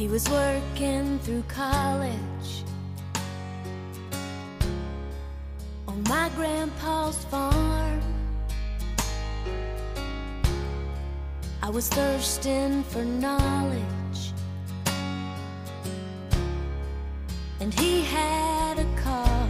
He was working through college on my grandpa's farm. I was thirsting for knowledge, and he had a car.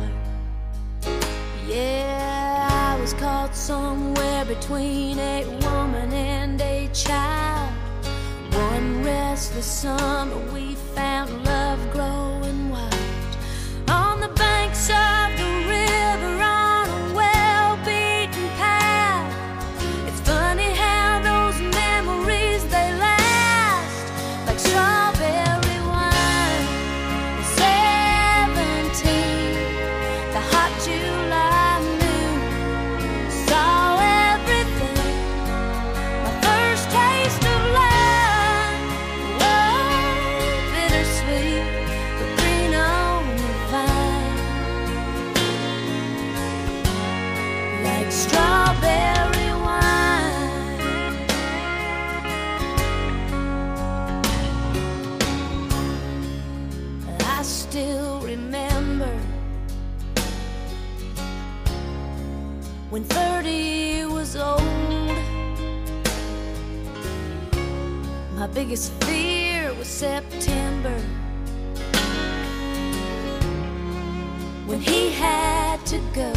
Yeah, I was caught somewhere between a woman and a child. One restless summer we found love growing wild on the banks of the river on a well-beaten path. It's funny how those memories, they last like strawberry wine. At 17, the hot July noon, saw everything. My first taste of love. Strawberry wine. I still remember when 30 was old. My biggest fear was September, when he had to go.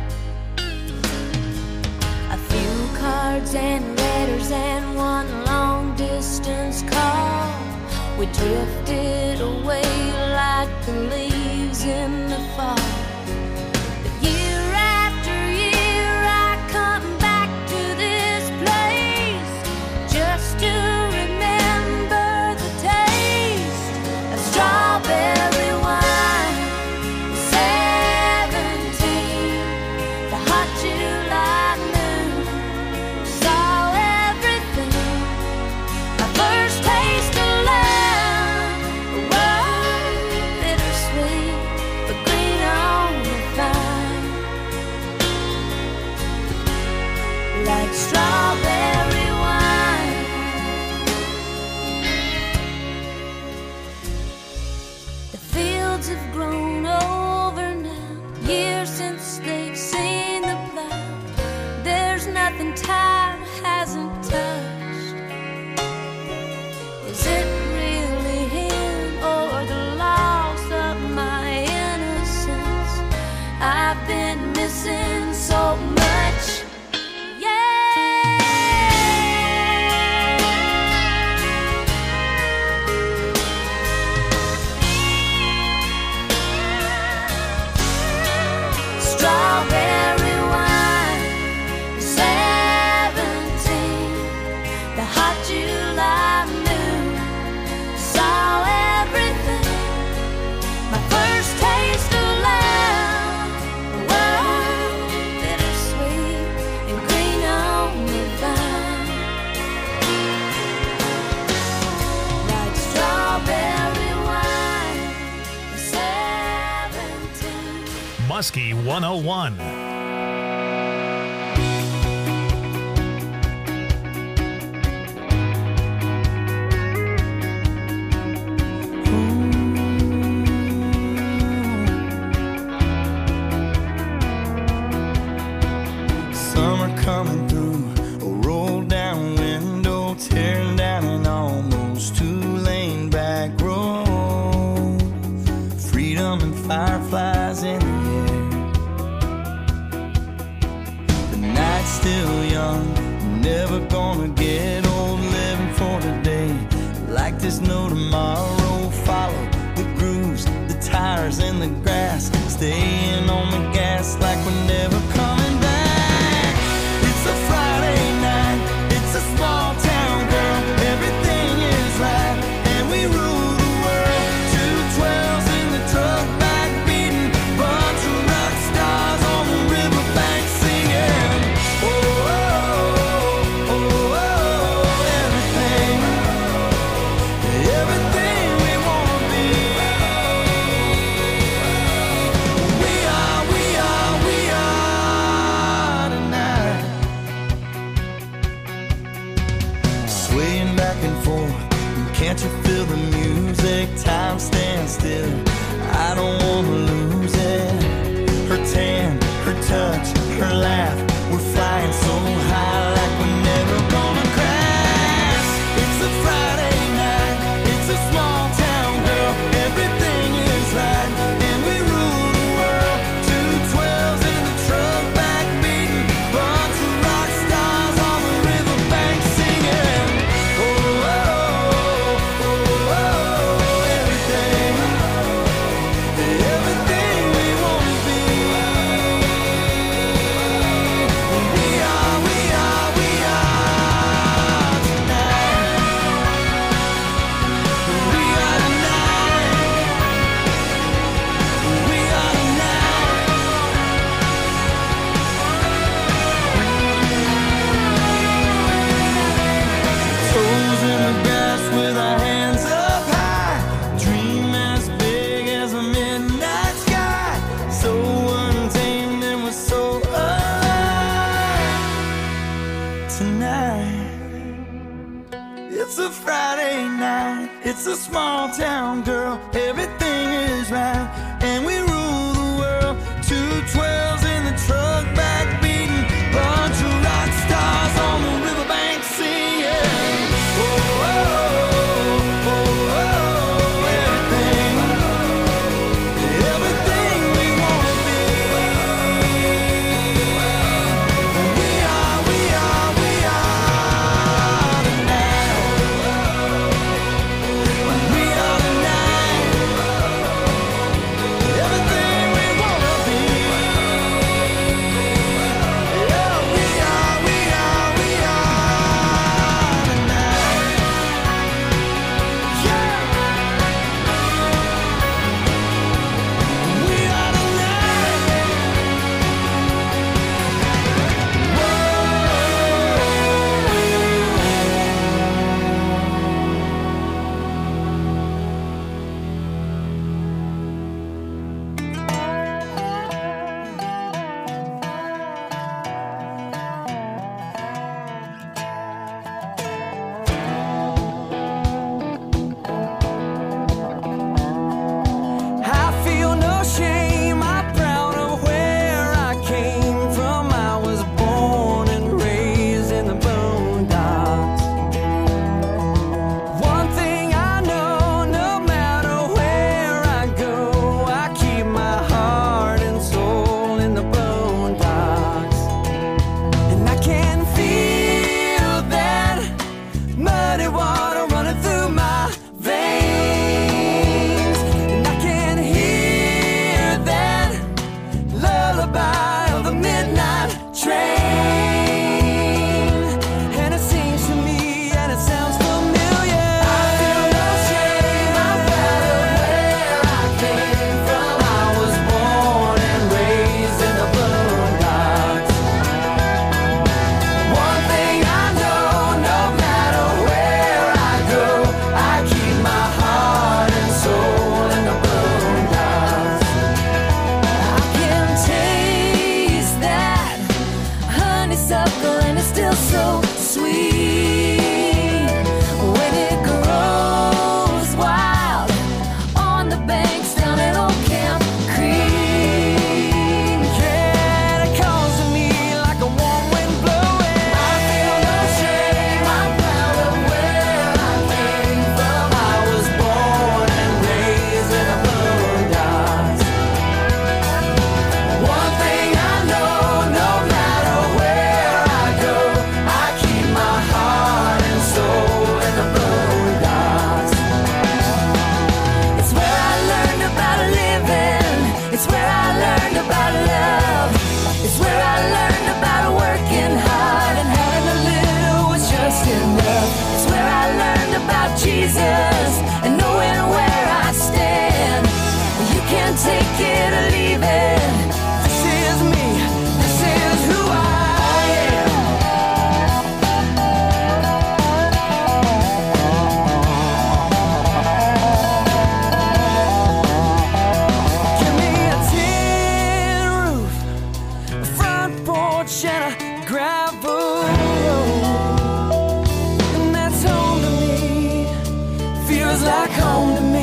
Cards and letters and one long distance call. We drifted away like the leaves in the fall. But year after year I come back to this place just to remember the taste of strawberry wine. 17, the hot July. Like strawberry wine. The fields have grown over now, years since they've seen the plow. There's nothing time hasn't touched. Is it really him or the loss of my innocence? I've been missing so much. Strawberry wine, 17, the hot July noon, saw everything. My first taste of love, wow, bittersweet and green on the vine. Like strawberry wine, 17. Muskie 101. Summer coming through, a roll down window, tearing down an almost two-lane back road. Freedom and fireflies in the air. The night's still young, never gonna get old. Living for today, like there's no tomorrow. Follow the grooves, the tires in the grass, staying on the gas like we're never coming back. It's a Friday night, it's a small town, girl. Everything is right, and we rule the world. 212s in the truck, back beating, bunch of rock stars on the riverbank singing. Oh, oh, oh, oh, oh, everything, everything we wanna be. We are tonight. Swaying back and forth, can't you feel the music? music, time stands still. I don't wanna lose it. Her tan, her touch, her laugh. We're flying so high like we're never gonna crash. It's a Friday night, it's a small town girl. Everything is right, and we rule the world. 212s in the truck, back beating. Bunch of rock stars on the riverbank singing. Oh, oh, oh, oh, oh, everything, everything we wanna be. We are tonight. We are tonight. We are tonight. Toes in the grass with our hands up high. Dream as big as a midnight sky. So untamed and we're so alive tonight. It's a Friday night, it's a small town girl. Everything is right, and we rule the world. 212s in the truck, back beating. Bunch of rock stars on the riverbank singing. Oh, oh, oh, oh, oh, everything, everything we wanna be. We are tonight. We are tonight. Everything we wanna be. Yeah, we are tonight. Yeah. We are I feel no shame, I'm proud of where I came from. I was born and raised in the boondocks. One thing I know, no matter where I go, I keep my heart and soul in the boondocks. And I can feel that muddy water running through my veins. And I can hear that lullaby of the midnight train. And it sings to me and it sounds familiar. I feel no shame, I'm proud of where I came from. I was born and raised in the boondocks. One thing I know, no matter where I go, I keep my heart and soul in the boondocks. I can taste that honeysuckle and it's still so sweet when it grows wild on the banks down at Old Camp Creek. Yeah, it calls to me like a warm wind blowing. I feel no shame, I'm proud of where I came from. I was born and raised in the boondocks. One thing I know, no matter where I go, I keep my heart and soul in the boondocks. It's where I learned about living. It's where I learned about love. It's where I learned about working hard and having a little was just enough. It's where I learned about Jesus and knowing where I stand. You can't take it or leave it. This is me. This is who I am. Give me a tin roof, a front porch and a gravel road, and that's home to me. Feels like home to me.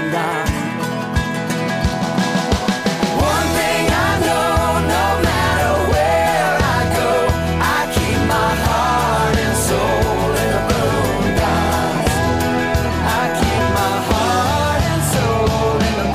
down. One thing I know, no matter where I go, I keep my heart and soul in the boondocks. I keep my heart and soul in the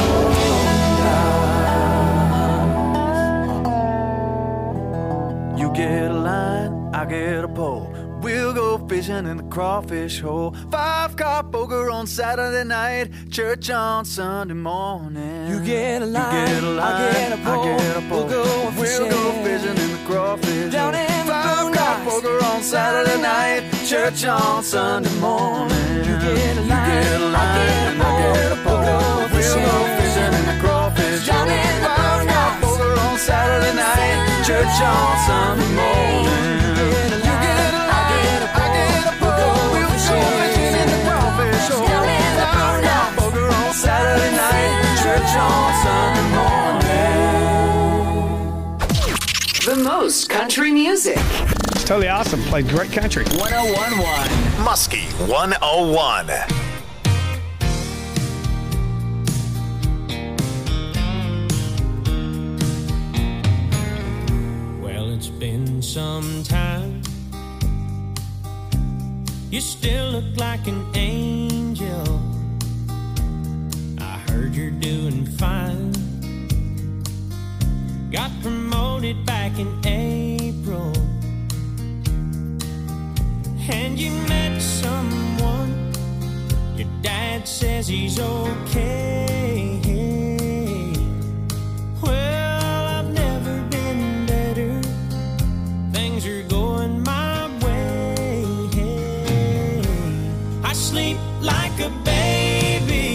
boondocks. You get a line, I get a pole. We'll go fishing in the crawfish hole. 5-car poker on Saturday night, church on Sunday morning. You get a line, I get a pole. We'll go fishing in the crawfish down in the 5-car poker on Saturday night, church on Sunday morning. You get a line, I get a pole. We'll go fishing in the crawfish down in the 5-car poker on Saturday night, church on Sunday morning. Saturday night, church on Sunday morning. The most country music. It's totally awesome. Played great country. 101.1 Muskie 101. Well, it's been some time. You still look like an angel. Heard you're doing fine. Got promoted back in April, and you met someone. Your dad says he's okay. Well, I've never been better. Things are going my way. I sleep like a baby.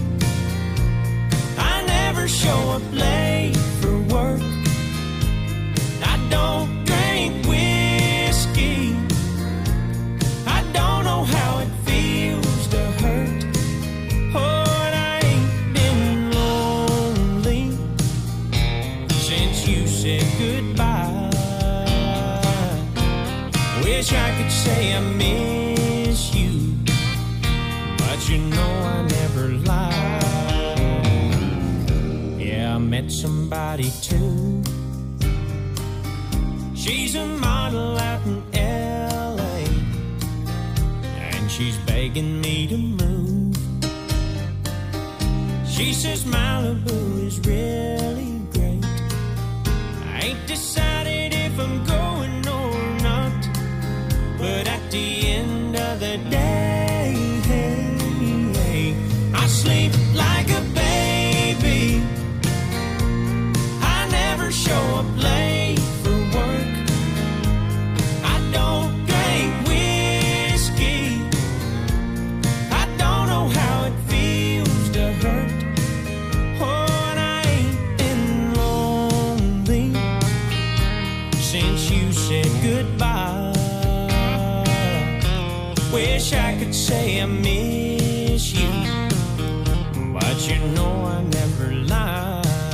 Show up late for work. I don't drink whiskey. I don't know how it feels to hurt. Oh, and I ain't been lonely since you said goodbye. Wish I could say I miss you, but you know I never lie. I met somebody too. She's a model out in LA, and she's begging me to move. She says Malibu is really great. I ain't decided if I'm going or not, but at the end of the day, I sleep like a baby. Show up late for work. I don't drink whiskey. I don't know how it feels to hurt. Oh, and I ain't been lonely since you said goodbye. Wish I could say I miss you, but you know I never lie.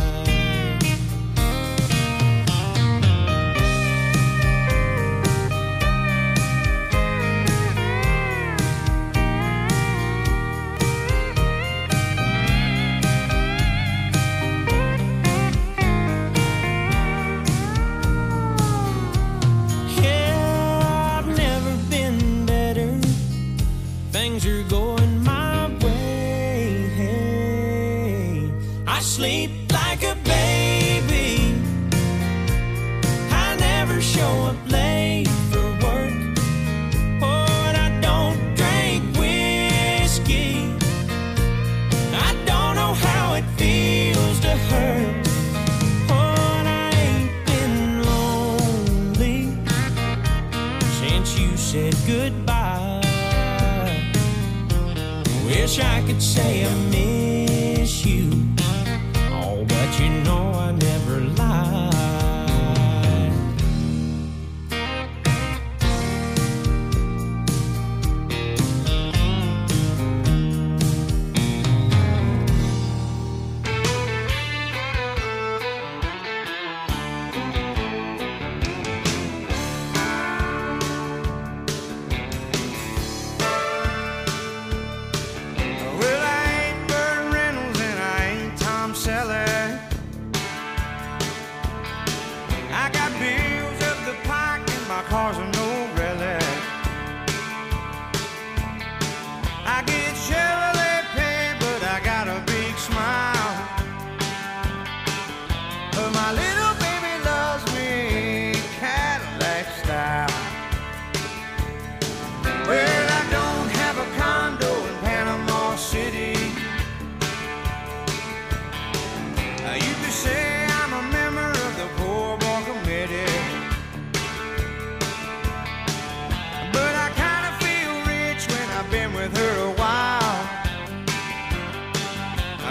Sleep like a baby. I never show up late for work. Oh, and I don't drink whiskey. I don't know how it feels to hurt. Oh, and I ain't been lonely since you said goodbye. Wish I could say I miss you, but you know I never lie. Well, I ain't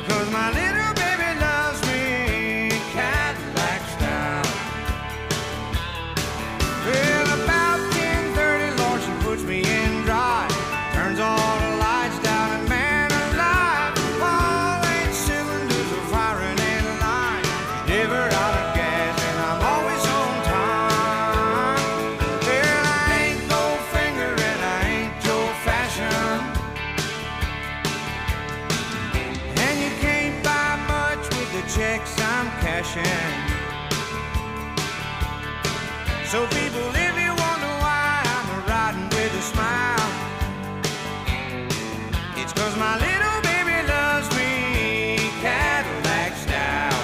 'cause my little baby loves me Cadillac style. Well, about 10:30, Lord, she puts me in drive, turns all the lights down, and man alive, all 8 cylinders are firing in line. Never out of gas, and I'm always on time. Well, I ain't Goldfinger, and I ain't Joe Fashion, and you can't buy much with the checks I'm cashing. So people, if you wonder why I'm riding with a smile, it's 'cause my little baby loves me Cadillac style.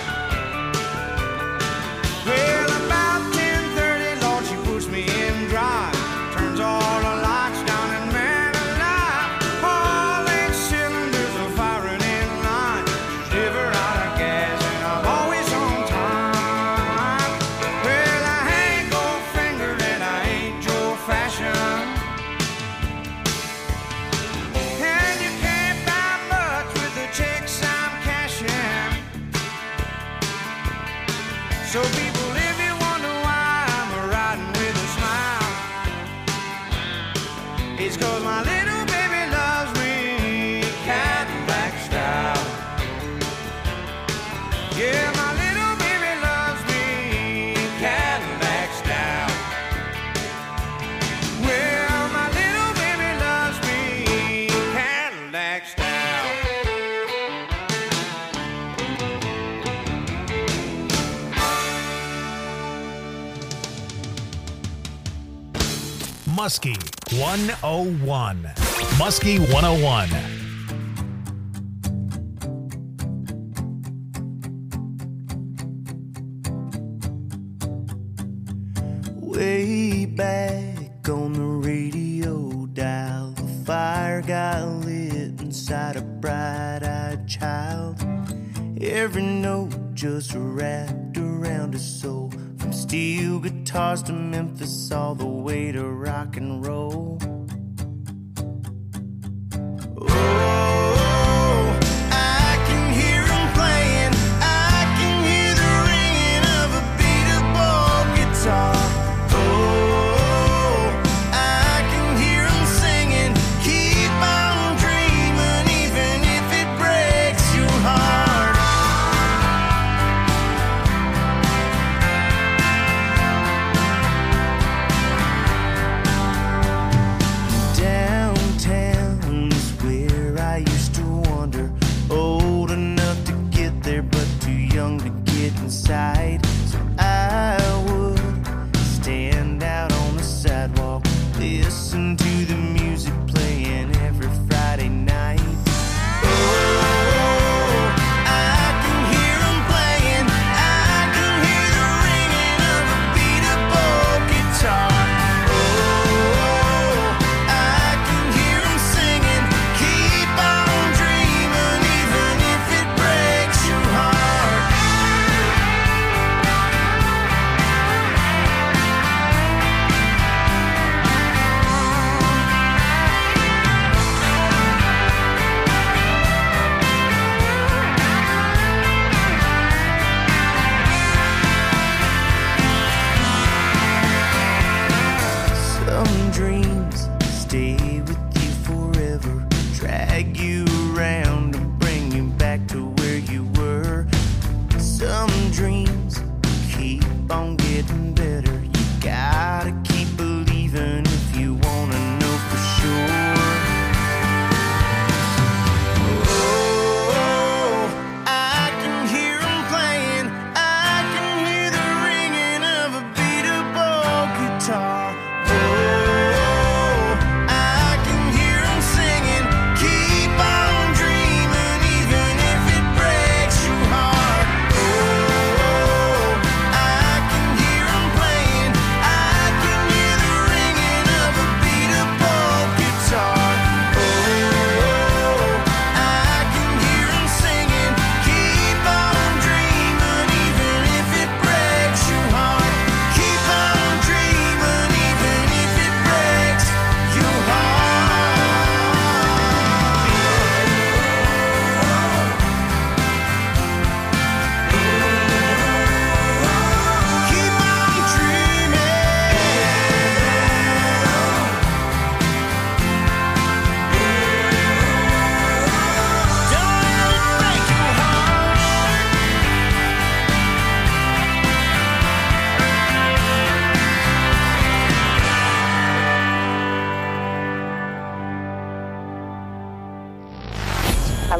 Well, about 10:30, Lord, she puts me in drive, turns all the lights down, and man alive, all 8 cylinders are firing in line. Never out of gas, and I'm always on time. Well, I ain't Goldfinger, and I ain't Joe Fashion, and you can't buy much with the checks I'm cashing. So people, if you wonder why I'm riding with a smile, it's 'cause my little baby loves me Cadillac style. Yeah, my little baby loves me Cadillac style. Well, my little baby loves me Cadillac style. Muskie 101. Muskie 101. Way back on the radio dial, the fire got lit inside a bright-eyed child. Every note just wrapped around his soul, from steel guitars to Memphis, all the way to rock and roll. Oh, I can hear him playing, I can hear the ringing of a beatable guitar. Oh, I can hear him singing, keep on dreaming, even if it breaks your heart.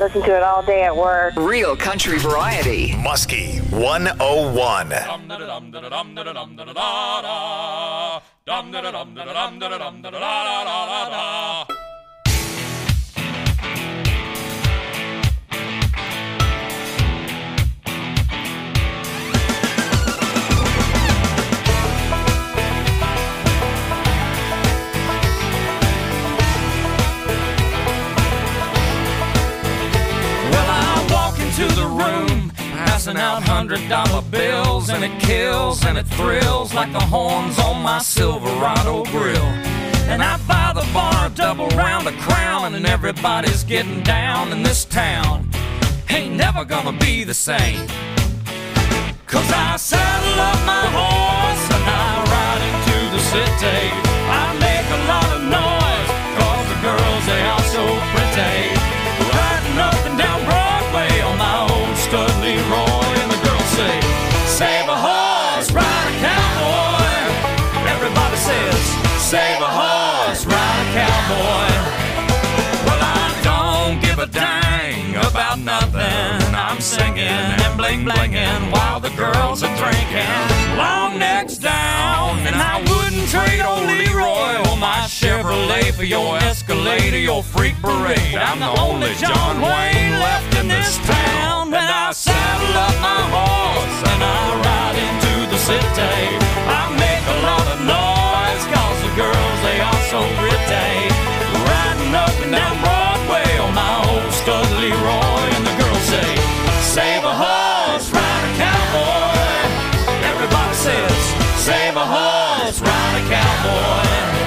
listen to it all day at work. Real country variety. Muskie 101. To the room, passing out $100 bills, and it kills and it thrills like the horns on my Silverado grill. And I buy the bar a double round of Crown, and everybody's getting down in this town. Ain't never gonna be the same, 'cause I saddle up my horse and I ride into the city. I make a lot of noise 'cause the girls, they are so pretty. Riding up and down Broadway on my old stud Leroy, and the girls say, save a horse, ride a cowboy. Everybody says, save a horse, ride a cowboy. Well, I don't give a dang about nothing. I'm singing and bling-blinging while the girls are drinking. Long necks down, and I wouldn't trade old Leroy or my Chevrolet for your Escalade or your freak parade. I'm the only John Wayne left in this town. And I saddle up my horse and I ride into the city. I make a lot of noise 'cause the girls, they are so pretty. Riding up and down Broadway on my old stud Leroy, and the girls say, save a horse, ride a cowboy. Everybody says, save a horse, ride a cowboy.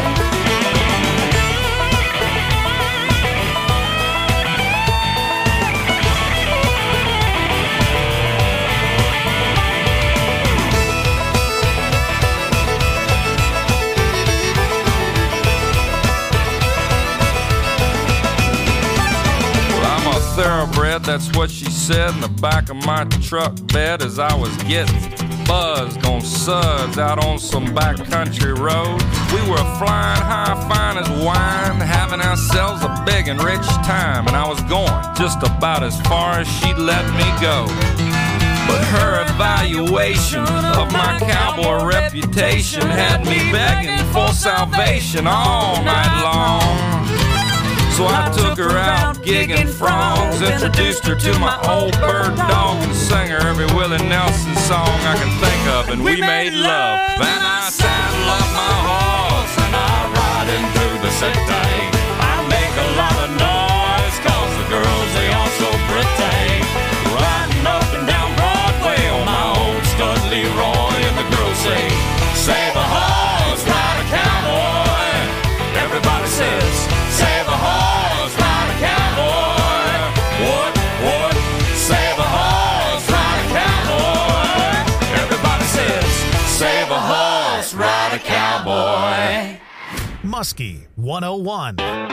Thoroughbred, that's what she said in the back of my truck bed as I was getting buzzed on suds out on some backcountry road. We were flying high, fine as wine, having ourselves a big and rich time, and I was going just about as far as she'd let me go. But her evaluation of my cowboy reputation had me begging for salvation all night long. So I took her out gigging frogs, introduced her to my old bird dog, and sang her every Willie Nelson song I can think of, and we made love. Then I saddle up my horse and I ride into the city. I make a lot of noise 'cause the girls, they are so pretty. Riding up and down Broadway on my old stud Leroy, and the girls say, save a horse, ride a cowboy. Everybody says, save a horse, ride a cowboy. What? Save a horse, ride a cowboy. Everybody says, save a horse, ride a cowboy. Muskie 101.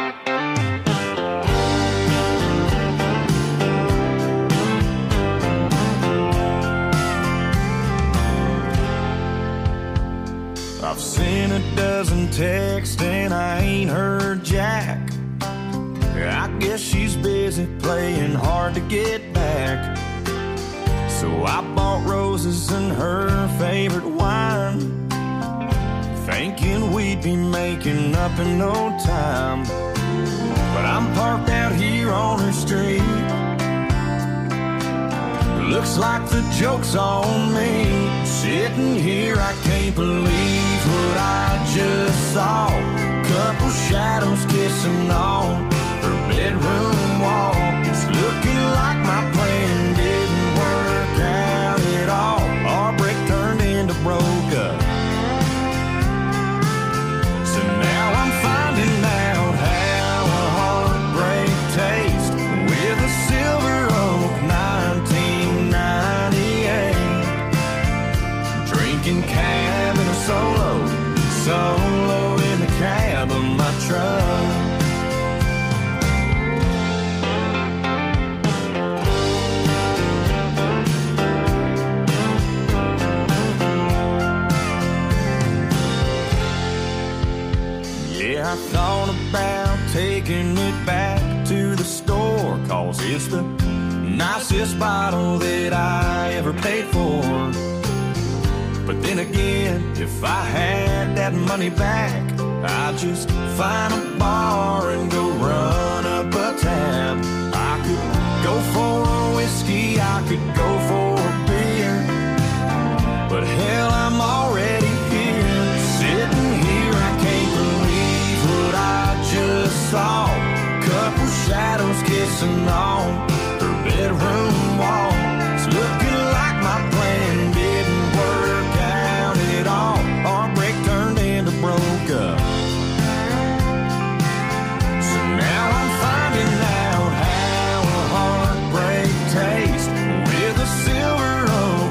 I've seen a dozen texts and I ain't heard jack. I guess she's busy playing hard to get back. So I bought roses and her favorite wine, thinking we'd be making up in no time. But I'm parked out here on her street. Looks like the joke's on me. Sitting here, I can't believe what I just saw. Couple shadows kissing on her bedroom wall. It's looking like my plan didn't work out at all. Our break turned into broke up. So now I'm finding out how a heartbreak tastes with a Silver Oak 1998. Drinking cab in a solo in the cab of my truck. It's the nicest bottle that I ever paid for. But then again, if I had that money back, I'd just find a bar and go run up a tab. I could go for a whiskey, I could go for a beer, but hell, I'm already here. Sitting here, I can't believe what I just saw. Couple shadows kissing on her bedroom wall. It's looking like my plan didn't work out at all. Heartbreak turned into broke up. So now I'm finding out how a heartbreak tastes with a Silver Oak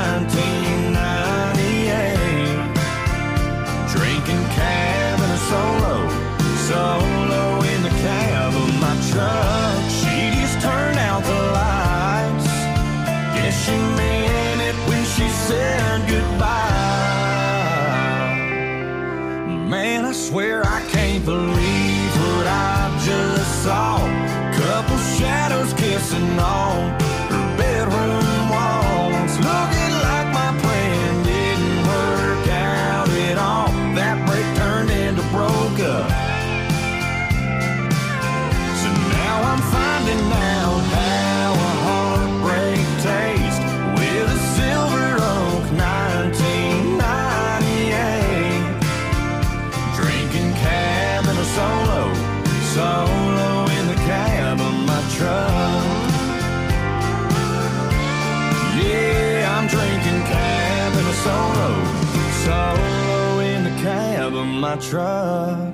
1998. Drinking cab and a solo in the cab of my truck. She just turned out the lights. Guess she meant it when she said goodbye. Man, I swear I can't believe what I just saw. Couple shadows kissing on her bedroom walls. Looking like my plan didn't work out at all. That break turned into broke up. I'm finding out how a heartbreak tastes with a Silver Oak 1998. Drinking cab and a solo in the cab of my truck. Yeah, I'm drinking cab and a solo in the cab of my truck.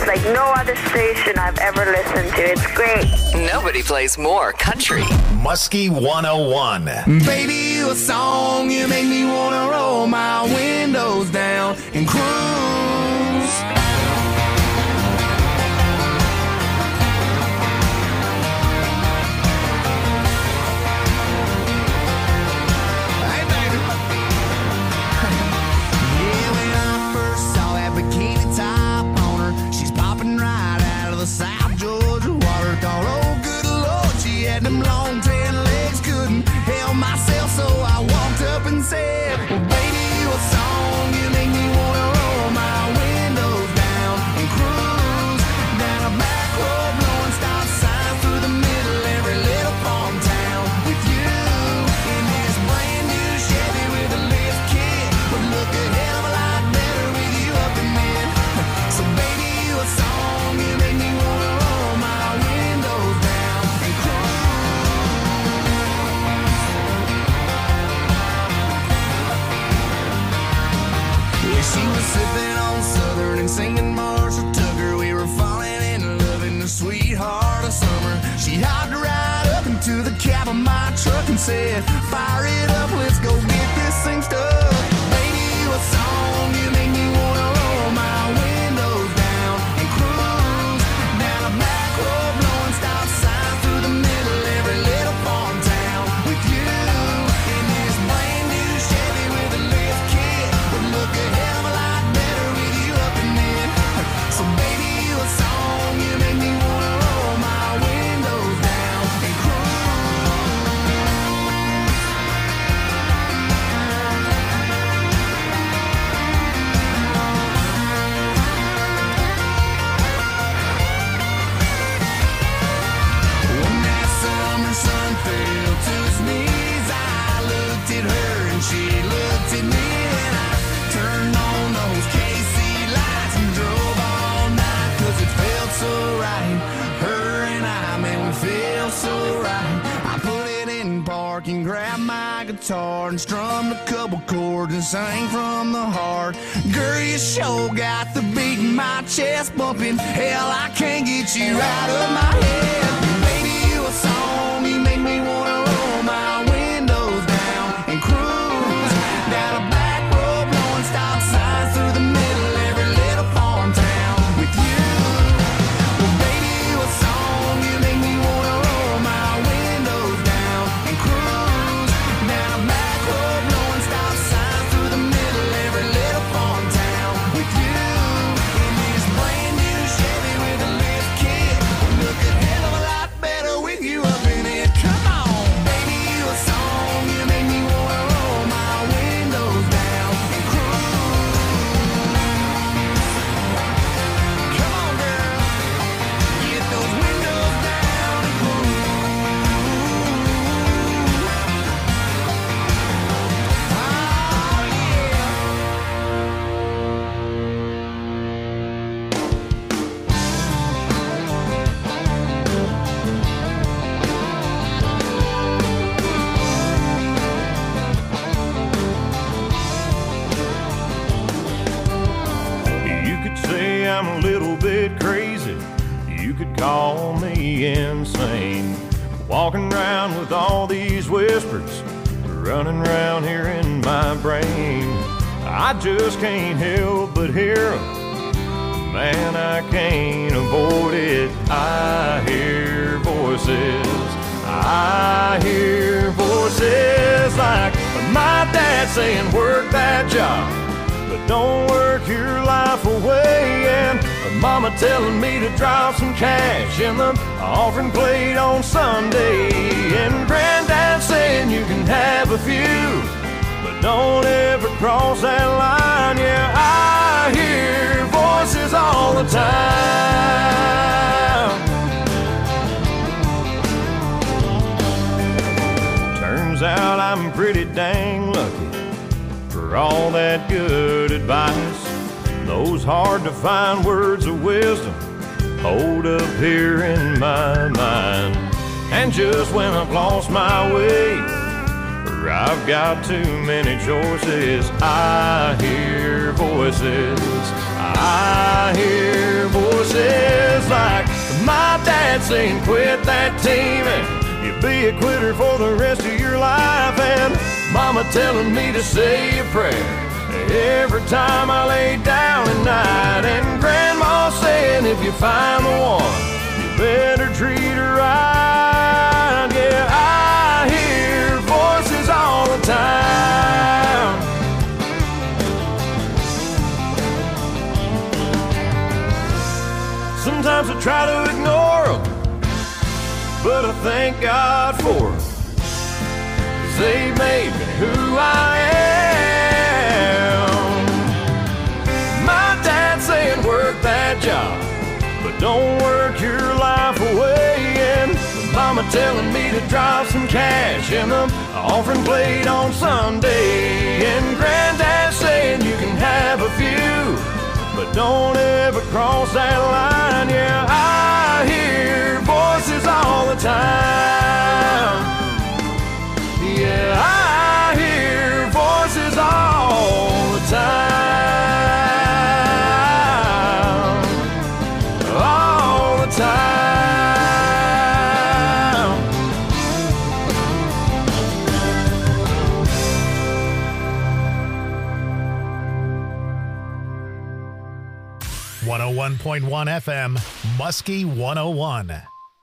It's like no other station I've ever listened to. It's great. Nobody plays more country. Muskie 101. Baby, you a song, you make me wanna roll my windows down and cruise. Hey, baby. Yeah, when I first saw that bikini top on her, she's popping right out of the South Georgia water. Thought, oh, good Lord, she had them long tan legs, couldn't help myself, so I walked up and said, well, baby, you a song, you make me wanna roll my windows down and cruise down a back road, blowing stop signs through the middle every little farm town with you in this brand new Chevy with a lift kit. Would look a hell of a lot better with you up in it. So baby, you a song, you make me wanna roll my windows down and yeah, she was sipping on Southern and singing Marshall Tucker. We were falling in love in the sweetheart of summer. She hopped right up into the cab of my truck and said, fire it up, let's go get this thing stuck. Baby, you a song, you make me wanna roll my windows down and cruise down a back road, blowing stop signs through the middle every little farm town with you in this brand new Chevy with a lift kit. Would look a hell of a lot better with you up in it. So baby, you a song, you make me wanna roll my windows down and cruise. When that summer sun fell to his knees, I looked at her and she looked at me, and I turned on those KC lights and drove all night, 'cause it felt so right. Her and I, man, we feel so right. I put it in park and grabbed my guitar and strummed a couple chords and sang from the heart. Girl, you sure got the beat in my chest bumping. Hell, I can't get you out of my head. Baby, you a song, you make me wanna roll my windows down and cruise down a back road, blowing stop signs through the middle every little farm town with you. Well, baby, you a song, you make me wanna roll my windows down and cruise down a back road, blowing stop signs through the middle every little farm town with you in this brand new Chevy with a lift kit. Look a hell of a lot better with you up in it. Come on, baby, you a song, you make me wanna roll my windows down and cruise. Come on, girl, get those windows down and cruise. Oh, yeah. You could say I'm a little bit crazy. You could call me insane. Walking around with all these whispers running around here in my brain. I just can't help but hear 'em. Man, I can't avoid it. I hear voices. I hear voices like my dad saying, work that job, but don't work your life away. And mama telling me to drop some cash in the offering plate on Sunday. And granddad saying you can have a few, but don't ever cross that line. Yeah, I hear voices all the time. Turns out I'm pretty dang lucky for all that good advice. Those hard to find words of wisdom hold up here in my mind. And just when I've lost my way, or I've got too many choices, I hear voices. I hear voices like my dad saying quit that team and you'll be a quitter for the rest of your life, and mama telling me to say a prayer every time I lay down at night, and grandma saying if you find the one, you better treat her right. Yeah, I hear voices all the time. Sometimes I try to ignore them, but I thank God for them, 'cause they made me who I am. My dad saying work that job, but don't work your life away. And mama telling me to drop some cash in the offering plate on Sunday. And granddad saying you can have a few, but don't ever cross that line. Yeah, I hear voices all the time. Yeah, I hear voices all the time. All the time. 101.1 FM, Muskie 101.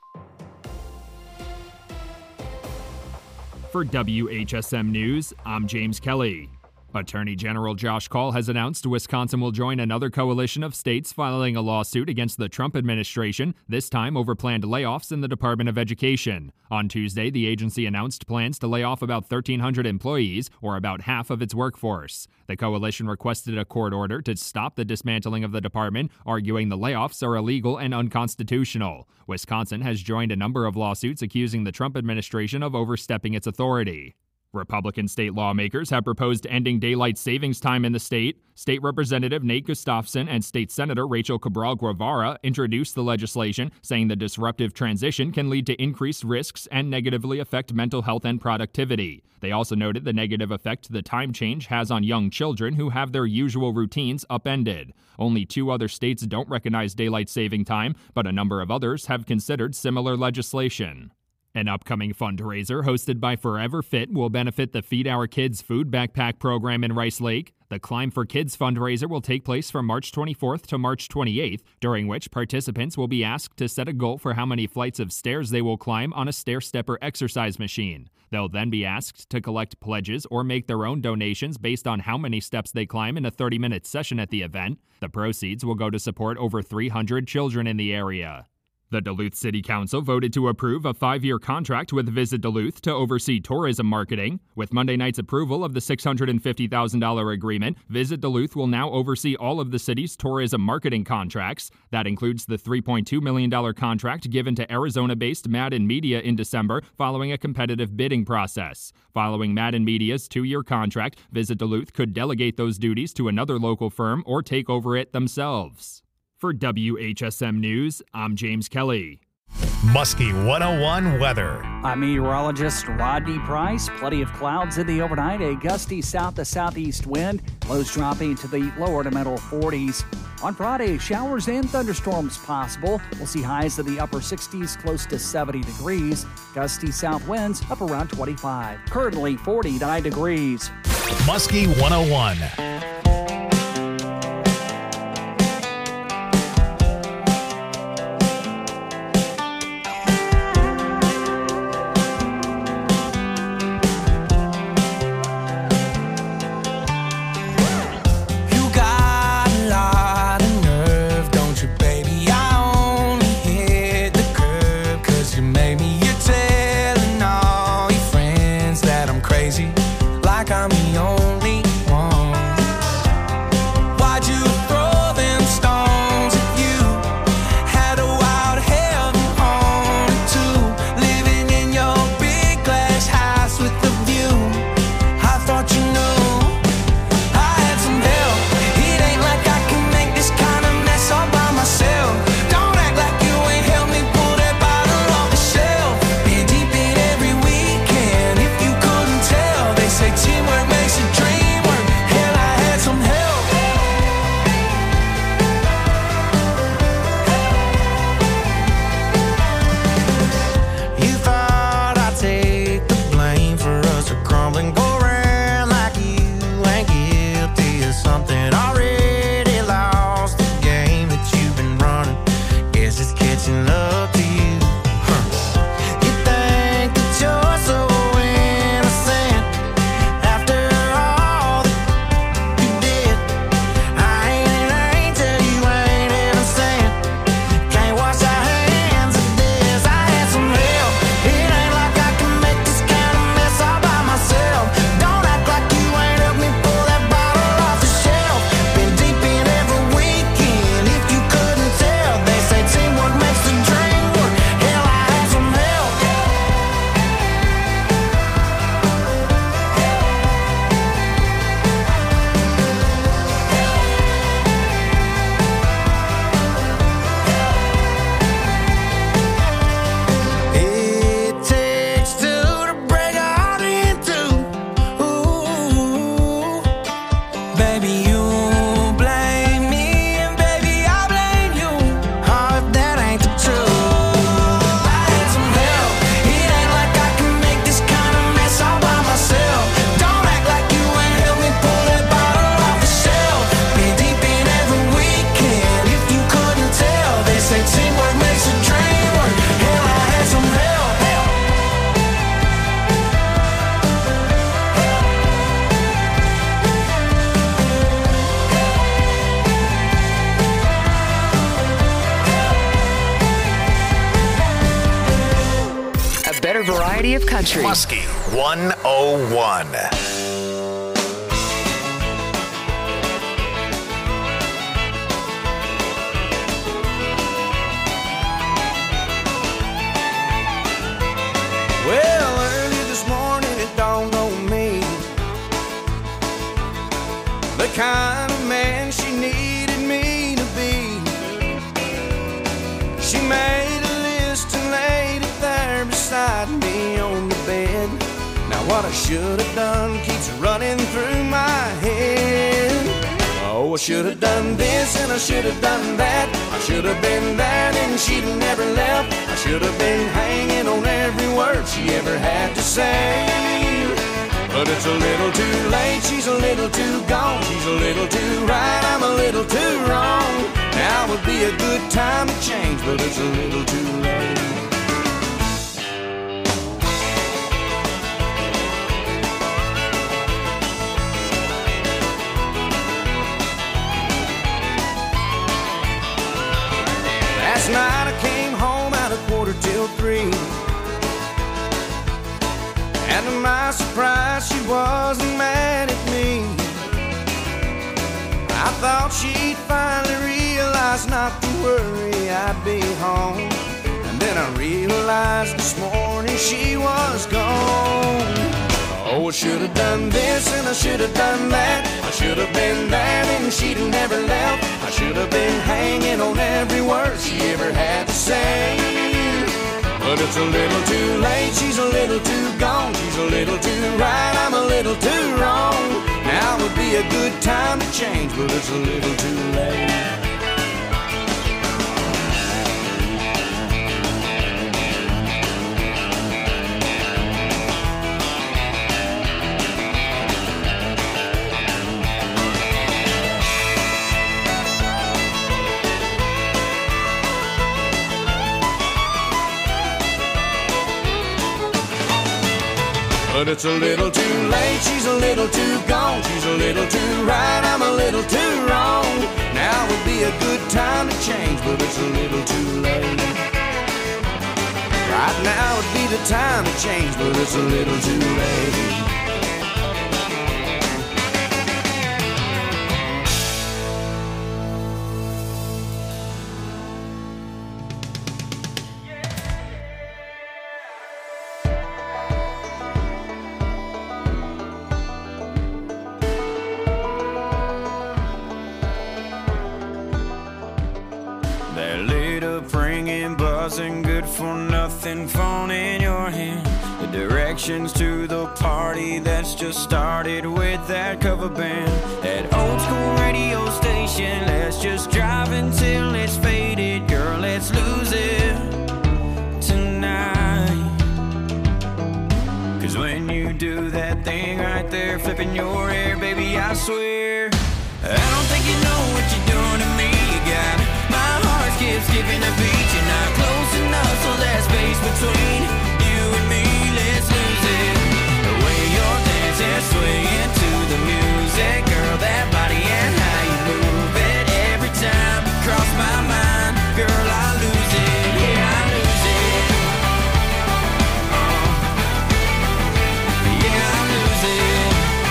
For WHSM News, I'm James Kelly. Attorney General Josh Kaul has announced Wisconsin will join another coalition of states filing a lawsuit against the Trump administration, this time over planned layoffs in the Department of Education. On Tuesday, the agency announced plans to lay off about 1,300 employees, or about half of its workforce. The coalition requested a court order to stop the dismantling of the department, arguing the layoffs are illegal and unconstitutional. Wisconsin has joined a number of lawsuits accusing the Trump administration of overstepping its authority. Republican state lawmakers have proposed ending daylight savings time in the state. State Representative Nate Gustafson and State Senator Rachel Cabral Guevara introduced the legislation, saying the disruptive transition can lead to increased risks and negatively affect mental health and productivity. They also noted the negative effect the time change has on young children who have their usual routines upended. Only 2 other states don't recognize daylight saving time, but a number of others have considered similar legislation. An upcoming fundraiser hosted by Forever Fit will benefit the Feed Our Kids food backpack program in Rice Lake. The Climb for Kids fundraiser will take place from March 24th to March 28th, during which participants will be asked to set a goal for how many flights of stairs they will climb on a stair-stepper exercise machine. They'll then be asked to collect pledges or make their own donations based on how many steps they climb in a 30-minute session at the event. The proceeds will go to support over 300 children in the area. The Duluth City Council voted to approve a 5-year contract with Visit Duluth to oversee tourism marketing. With Monday night's approval of the $650,000 agreement, Visit Duluth will now oversee all of the city's tourism marketing contracts. That includes the $3.2 million contract given to Arizona-based Madden Media in December following a competitive bidding process. Following Madden Media's 2-year contract, Visit Duluth could delegate those duties to another local firm or take over it themselves. For WHSM News, I'm James Kelly. Muskie 101 weather. I'm meteorologist Rodney Price. Plenty of clouds in the overnight. A gusty south to southeast wind. Lows dropping to the lower to middle 40s. On Friday, showers and thunderstorms possible. We'll see highs in the upper 60s, close to 70 degrees. Gusty south winds up around 25. Currently 49 degrees. Muskie 101. Teamwork makes a City of Country. Muskie 101. Well, early this morning it dawned on me the kind of man she needed me to be. She made a list and laid it there beside me on the bed. Now what I should have done keeps running through my head. Oh, I should have done this and I should have done that. I should have been there and she'd have never left. I should have been hanging on every word she ever had to say. But it's a little too late, she's a little too gone. She's a little too right, I'm a little too wrong. Now would be a good time to change, but it's a little too late. Last night I came home at 2:45. And to my surprise, she wasn't mad at me. I thought she'd finally realize not to worry, I'd be home. And then I realized this morning she was gone. Oh, I should have done this and I should have done that. I should have been there and she'd have never left. I should have been hanging on every word she ever had to say. But it's a little too late, she's a little too gone. She's a little too right, I'm a little too wrong. Now would be a good time to change, but it's a little too late. But it's a little too late, she's a little too gone. She's a little too right, I'm a little too wrong. Now would be a good time to change, but it's a little too late. Right now would be the time to change, but it's a little too late. Buzzing, good for nothing, phone in your hand. The directions to the party that's just started with that cover band. That old school radio station, let's just drive until it's faded. Girl, let's lose it tonight. Cause when you do that thing right there, flipping your hair, baby, I swear I don't think you know what you're doing to me. You got my heart skipping a beat. You're not close enough, so there's space between you and me. Let's lose it. The way you're dancing, swaying to the music, girl, that body and how you move it. Every time you cross my mind, girl, I lose it. Yeah, I lose it. Yeah, I lose it.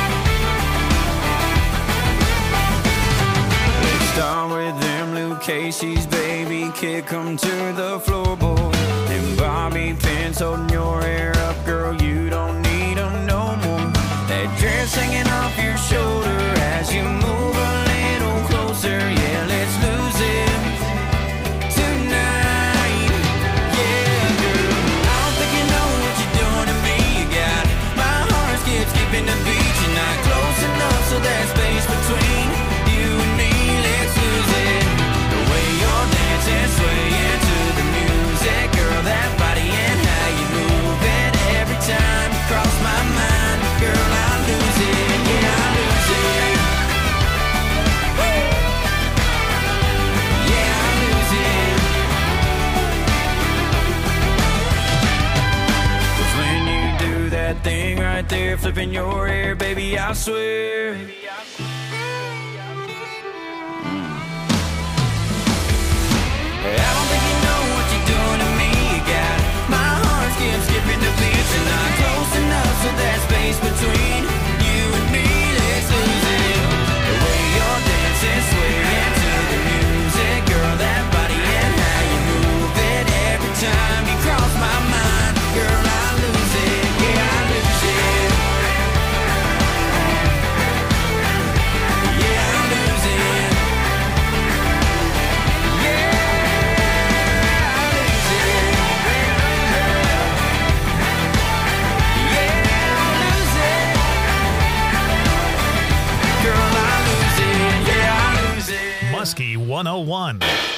Let's start with them Luke Casey's, baby, kick 'em to the floorboard. Them bobby pins holding your hair up, girl, you don't need 'em no more. That dress hanging off your shoulder as you move a little closer. Yeah, let's lose it tonight. Yeah, girl, I don't think you know what you're doing to me. You got my heart skipping the beat. You're not close enough, so there's space between you and me. Let's lose it. The way you're dancing, swaying to the music, girl, that body and how you move it. Every time you cross my mind, girl, I lose it. Yeah, I lose it. Woo! Yeah, I lose it. 'Cause when you do that thing right there, flipping your hair, baby, I swear I don't think you know what you're doing to me. You got my heart skipping the beat. You're space between you and me. Let's lose it. The way you're dancing, swaying to the music, girl, that body and how you move it. Every time you cross my mind, girl, I lose it. Yeah, I lose it. Yeah, I lose it. Yeah, I lose it. Yeah, I lose it. Girl, I lose it. Yeah, I lose it. Muskie 101.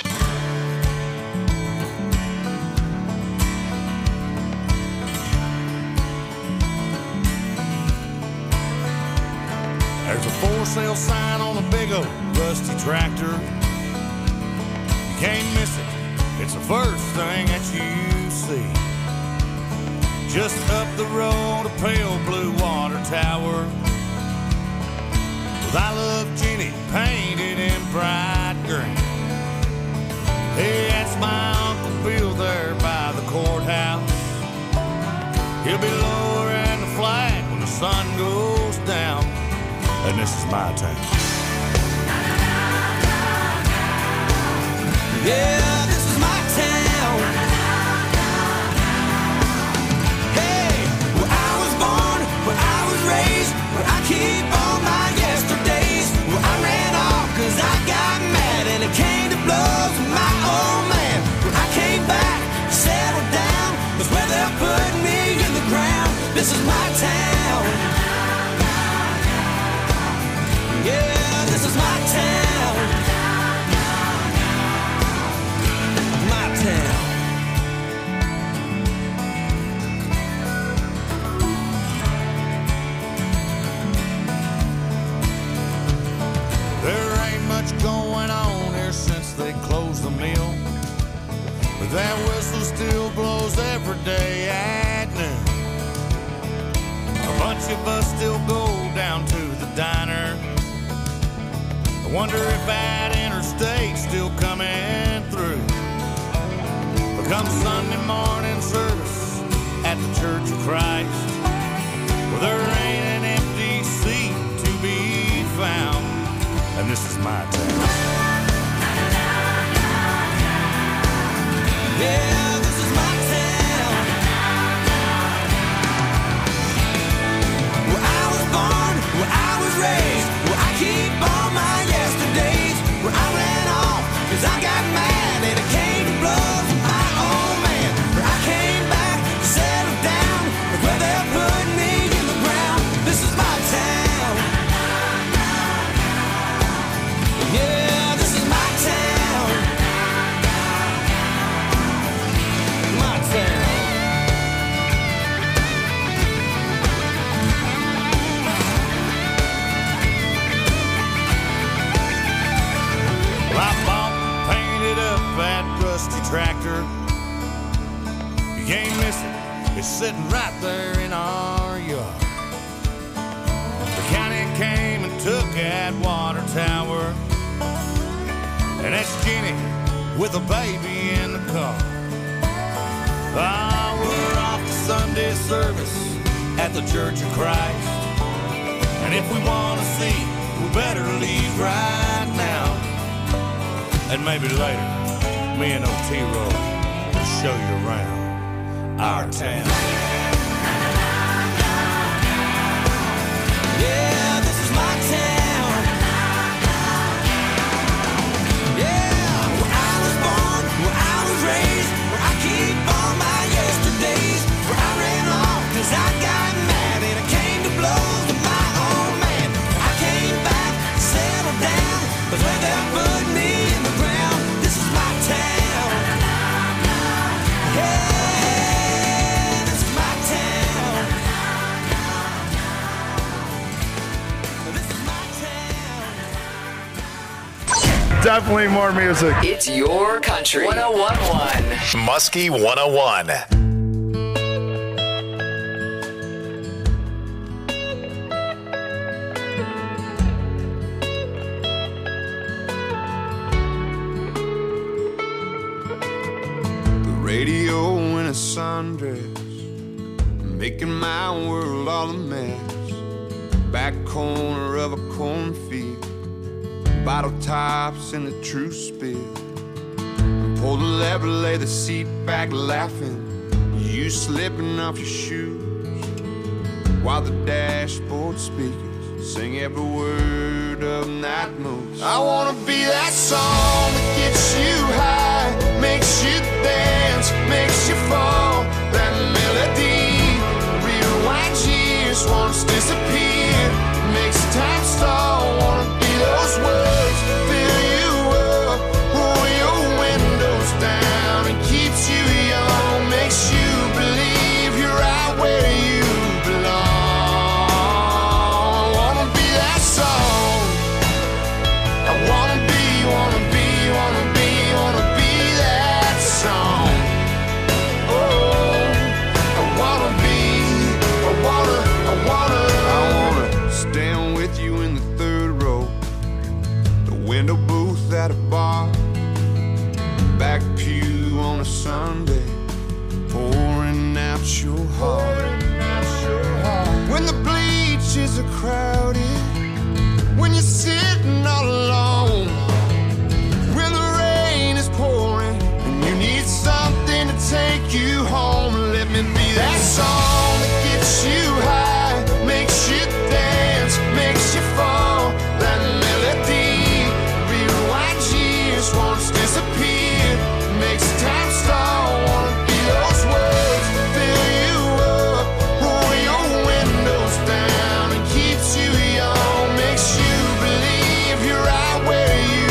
There's a for sale sign on a big old rusty tractor. You can't miss it. It's the first thing that you see. Just up the road, a pale blue water tower with I Love Jenny painted in bright green. Hey, that's my Uncle Bill there by the courthouse. He'll be lowering the flag when the sun goes down. And this is my town. Yeah, this is my town. Hey, where I was born, where I was raised, where I keep all my yesterdays, where I ran off 'cause I got mad and it came to blows with my old man. When I came back, settled down, was where they put me in the ground. This is my town. Yeah, this is my town. My town. There ain't much going on here since they closed the mill, but that whistle still blows every day at noon. A bunch of us still go down to the diner. I wonder if that interstate's still coming through. But come Sunday morning service at the Church of Christ, well, there ain't an empty seat to be found. And this is my town. Yeah, this is my town. Where I was born, where I was raised, where I keep all my yesterdays, where I ran off 'cause I got mad and it came to blows with my old man. Where I came back, settled down, but where they put me in the ground. This is my town. Yeah, this is my town. My town. Well, I bought and painted up that rusty tractor. You can't miss it. It's sitting right there in our yard. The county came and took that water tower. And that's Jenny with a baby in the car. Ah, we're off to Sunday service at the Church of Christ. And if we want to see, we better leave right now. And maybe later, me and Otero will show you around our town. Yeah, this is my town. Yeah, where I was born, where I was raised, where I keep all my yesterdays, where I ran off 'cause I got mad and it came to blows with my old man. I came back, settled down, but where they put me in the ground. This is my town. Yeah, this is my town. This is my town. Definitely more music. It's your country. 101.1. Muskie 101. The radio in a sundress making my world all a mess. Back corner of a cornfield, bottle tops in the true spill. Pull the lever, lay the seat back laughing, you slipping off your shoes, while the dashboard speakers sing every word of Night Moves. I wanna be that song that gets you high, makes you dance, makes you fall. That melody rewinds years, once disappeared, makes time stall. Wanna be those words, fill you up, roll your windows down, and keeps you young, makes you believe you're right where you belong. I wanna be that song. I wanna be that song. Oh, I wanna stand with you in the third row, the window booth at a bar, back pew on a Sunday, pouring out your heart. When the bleachers are crowded, when you're sitting all alone, when the rain is pouring and you need something to take you home, let me be that song that gets you high, makes you dance, makes you fall. That melody rewinds years, once disappeared, makes time stall. Wanna be those words, fill you up, roll your windows down, and keeps you young, makes you believe you're right where you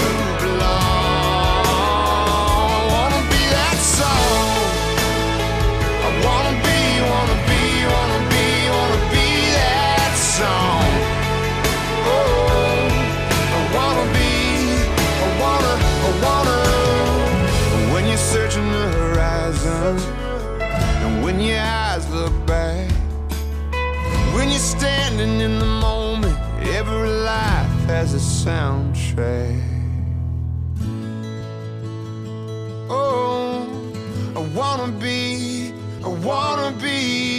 belong. I wanna be that song. I wanna be that song. Oh, I wanna. When you're searching the horizon, and when your eyes look back, when you're standing in the moment, every life has a soundtrack. Oh, I wanna be. Oh, I wanna be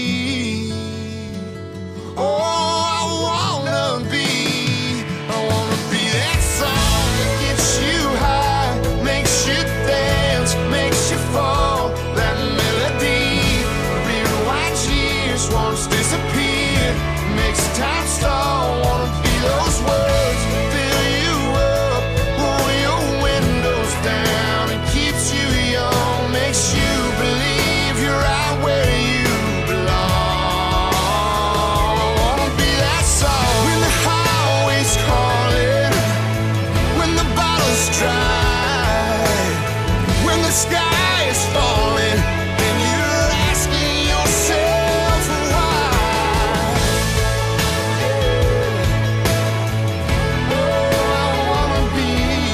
that song that gets you high, makes you dance, makes you fall. That melody rewinds years, once disappeared, makes time stall. Wanna be those words, fill you up, roll your windows down, and keeps you young, makes you believe you're right where you belong. I wanna be that song. When the highway's calling, when the bottle's dry, when the sky is falling, and you're asking yourself why. Oh, I wanna be,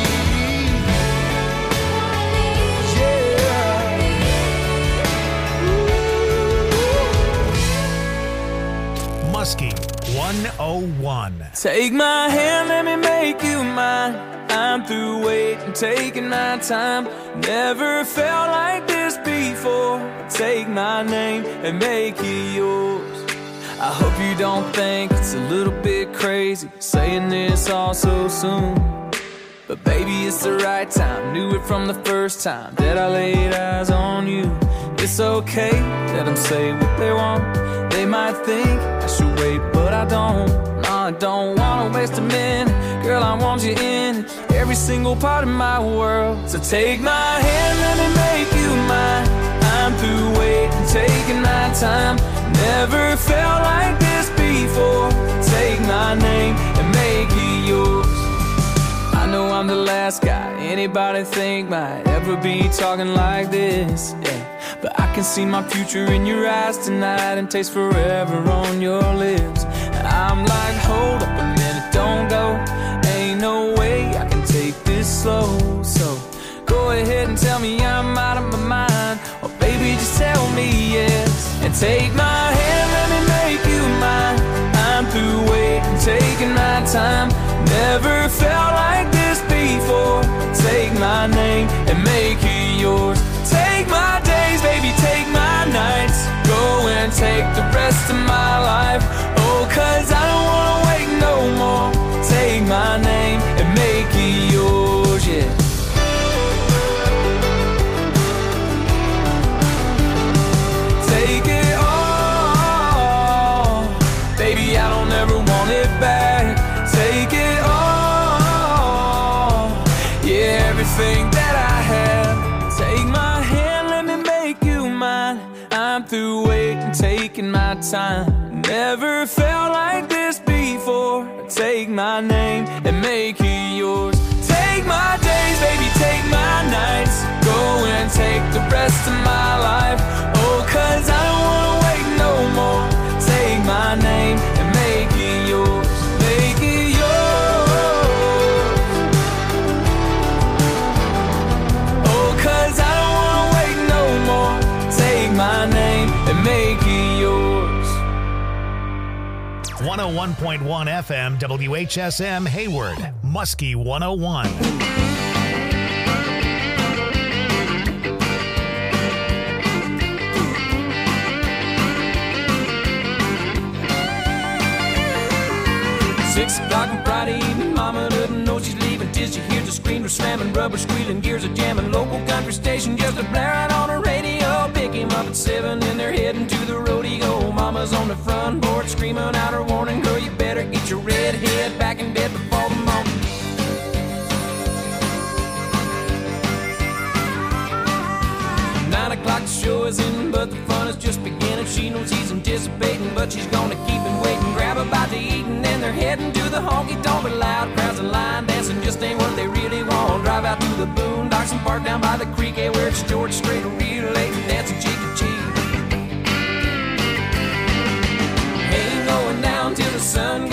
Muskie 101. Take my hand, let me make you mine. I'm through waiting, taking my time. Never felt like this before. Take my name and make it yours. I hope you don't think it's a little bit crazy saying this all so soon. But baby, it's the right time. Knew it from the first time that I laid eyes on you. It's okay, let them say what they want. They might think I should wait, but I don't. No, I don't wanna waste a minute. Girl, I want you in every single part of my world. So take my hand, let me make you mine. I'm through waiting, taking my time. Never felt like this before. Take my name and make it yours. I know I'm the last guy anybody think might ever be talking like this, yeah. But I can see my future in your eyes tonight, and taste forever on your lips. And I'm like, hold up a minute, don't go. Ain't no way I can take this slow. So go ahead and tell me I'm out of my mind, or baby, just tell me yes. And take my hand, let me make you mine. I'm through waiting, taking my time. Never felt like this before. Take my name and make it yours. Take my days, baby, take my nights. Go and take the rest rest of my life. Oh, 'cause I don't wanna wait no more. Take my name and make it yours, yeah. Take it all, baby, I don't ever want it back. Take it all, yeah, everything that I have. Take my hand, let me make you mine. I'm through waiting, taking my time. Never felt like this before. Take my name and make it yours. Take my days, baby, take my nights. Go and take the rest of my life. Oh, 'cause I don't wanna wait no more. Take my name and make it yours. Make it yours. Oh, 'cause I don't wanna wait no more. Take my name and make it yours. 101.1 FM WHSM Hayward, Muskie 101. Six o'clock on Friday evening, mama doesn't know she's leaving till she hears the screamers slamming, rubber squealing, gears are jamming, local country station just a blaring on her radio. Pick him up at 7 and they're heading to the rodeo. Mama's on the front porch screaming out her warning, girl, you better get your red head back in bed before the morning. The show is in, but the fun is just beginning. She knows he's anticipating, but she's gonna keep him waiting. Grab a bite to eat and then they're heading to the honky tonk. But loud crowds and line dancing just ain't what they really want. Drive out to the boondocks and park down by the creek, where it's George Strait, real late and dancing cheek to cheek. Ain't going down till the sun